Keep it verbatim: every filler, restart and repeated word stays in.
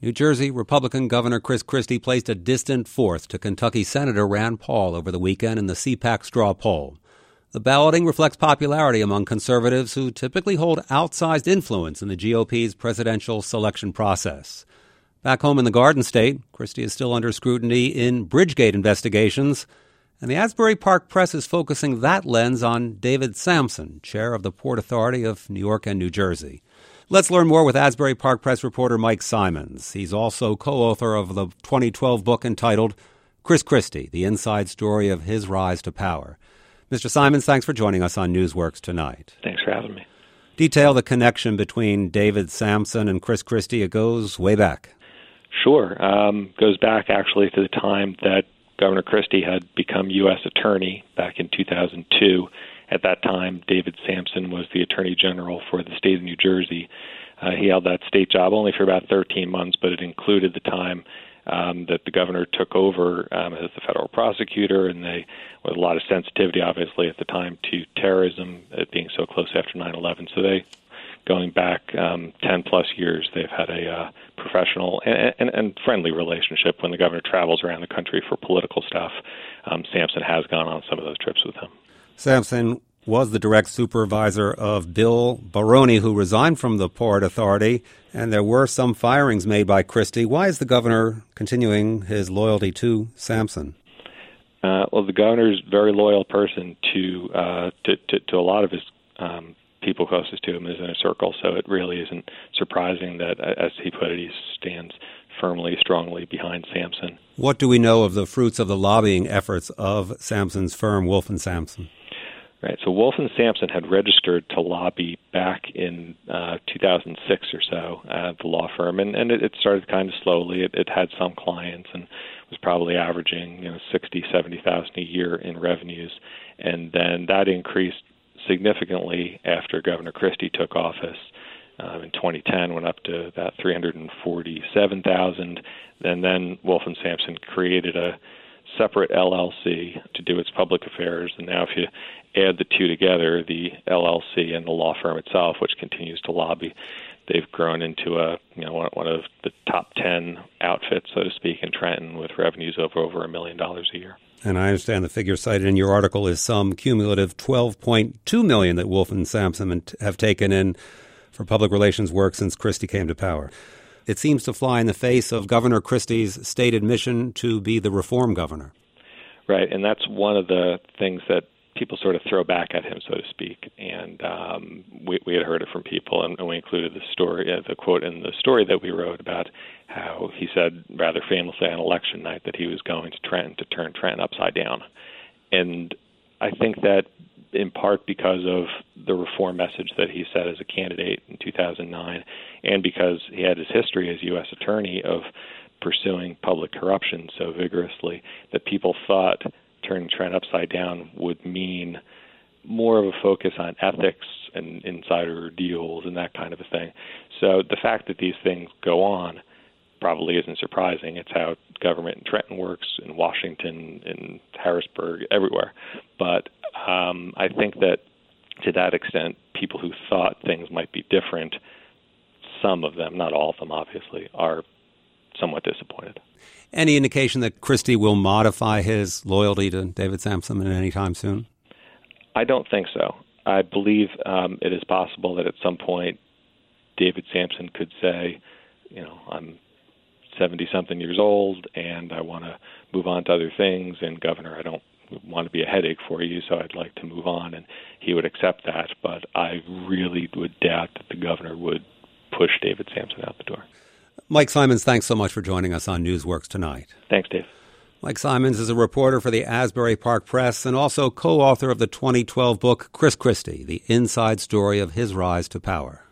New Jersey Republican Governor Chris Christie placed a distant fourth to Kentucky Senator Rand Paul over the weekend in the C PAC straw poll. The balloting reflects popularity among conservatives who typically hold outsized influence in the G O P's presidential selection process. Back home in the Garden State, Christie is still under scrutiny in Bridgegate investigations, and the Asbury Park Press is focusing that lens on David Sampson, chair of the Port Authority of New York and New Jersey. Let's learn more with Asbury Park Press reporter Mike Simons. He's also co-author of the twenty twelve book entitled Chris Christie, The Inside Story of His Rise to Power. Mister Simons, thanks for joining us on Newsworks tonight. Thanks for having me. Detail the connection between David Sampson and Chris Christie. It goes way back. Sure. Um, goes back actually to the time that Governor Christie had become U S attorney back in two thousand two. At that time, David Sampson was the Attorney General for the state of New Jersey. Uh, he held that state job only for about thirteen months, but it included the time um, that the governor took over um, as the federal prosecutor, and they, with a lot of sensitivity, obviously, at the time to terrorism, it being so close after nine eleven. So they, going back um, ten plus years, they've had a uh, professional and, and, and friendly relationship. When the governor travels around the country for political stuff, um, Sampson has gone on some of those trips with him. Sampson was the direct supervisor of Bill Baroni, who resigned from the Port Authority, and there were some firings made by Christie. Why is the governor continuing his loyalty to Sampson? Uh, well, the governor's a very loyal person to, uh, to, to, to a lot of his um, people closest to him, his inner circle, so it really isn't surprising that, as he put it, he stands firmly, strongly behind Sampson. What do we know of the fruits of the lobbying efforts of Sampson's firm, Wolf and Sampson? Right. So Wolf and Sampson had registered to lobby back in uh, two thousand six or so at the law firm, and, and it, it started kind of slowly. It, it had some clients and was probably averaging you know sixty, seventy thousand a year in revenues, and then that increased significantly after Governor Christie took office. Um, in twenty ten, went up to about three hundred forty-seven thousand, and then Wolf and Sampson created a separate L L C to do its public affairs, and now if you add the two together, the L L C and the law firm itself, which continues to lobby, they've grown into a you know one of the top ten outfits, so to speak, in Trenton, with revenues of over a million dollars a year. And I understand the figure cited in your article is some cumulative twelve point two million dollars that Wolf and Sampson have taken in for public relations work since Christie came to power. It seems to fly in the face of Governor Christie's stated mission to be the reform governor. Right, and that's one of the things that people sort of throw back at him, so to speak. And um, we, we had heard it from people, and, and we included the story, uh, the quote in the story that we wrote about how he said rather famously on election night that he was going to Trenton to turn Trenton upside down. And I think that in part because of the reform message that he said as a candidate in two thousand nine, and because he had his history as U S attorney of pursuing public corruption so vigorously, that people thought turning Trenton upside down would mean more of a focus on ethics and insider deals and that kind of a thing. So the fact that these things go on probably isn't surprising. It's how government in Trenton works, in Washington, in Harrisburg, everywhere. But um, I think that to that extent, people who thought things might be different, some of them, not all of them obviously, are somewhat disappointed. Any indication that Christie will modify his loyalty to David Sampson at any time soon? I don't think so. I believe um, it is possible that at some point David Sampson could say, you know, I'm seventy-something years old and I want to move on to other things, and Governor, I don't want to be a headache for you, so I'd like to move on, and he would accept that. But I really would doubt that the governor would push David Sampson out the door. Mike Simons, thanks so much for joining us on Newsworks tonight. Thanks, Dave. Mike Simons is a reporter for the Asbury Park Press and also co-author of the twenty twelve book Chris Christie, The Inside Story of His Rise to Power.